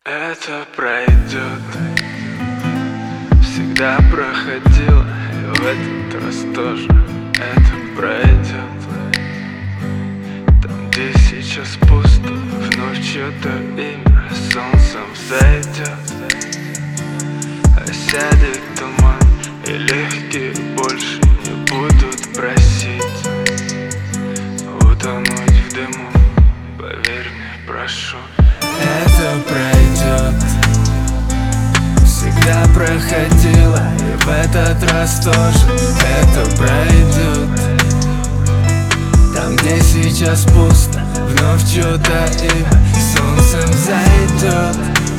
Это пройдет, всегда проходило, и в этот раз тоже это пройдет. Там, где сейчас пусто, вновь чье-то имя солнцем взойдет. Осядет туман, и легкие больше не будут просить утонуть в дыму, поверь мне, прошу. Это пройдет, всегда проходило, и в этот раз тоже это пройдет. Там, где сейчас пусто, вновь чьё-то имя солнцем зайдет.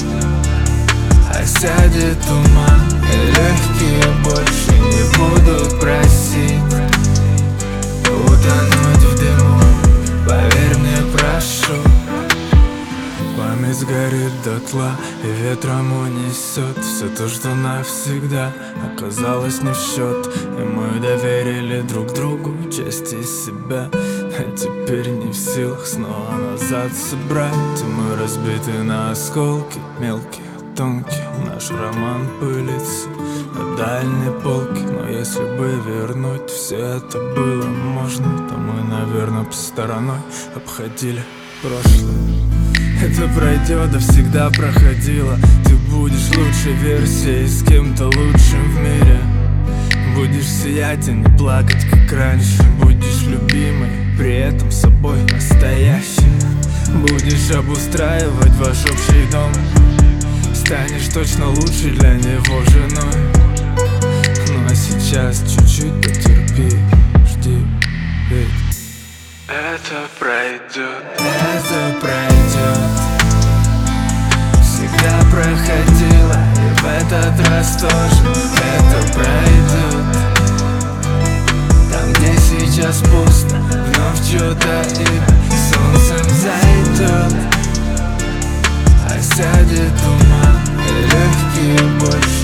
Осядет туман, и легкие больше не будут просить утонуть в дыму, поверь мне, прошу. Память сгорит дотла, и ветром унесет все то, что навсегда оказалось не в счет. И мы доверили друг другу части себя, а теперь не в силах снова назад собрать. И мы разбиты на осколки, мелкие, тонкие. Наш роман пылится на дальней полке. Но если бы вернуть все это было можно, то мы, наверное, по стороной обходили прошлое. Это пройдет, да всегда проходило. Ты будешь лучшей версией, с кем-то лучшим в мире. Будешь сиять и не плакать, как раньше. Будешь любимой, при этом собой настоящей. Будешь обустраивать ваш общий дом. Станешь точно лучше для него женой. Ну а сейчас чуть-чуть потерпи, жди, ведь это пройдет. Это пройдет, всегда проходило, и в этот раз тоже это пройдет. Там, где сейчас пусто, вновь чьё-то имя солнцем зайдет. Осядет туман, и легкие больше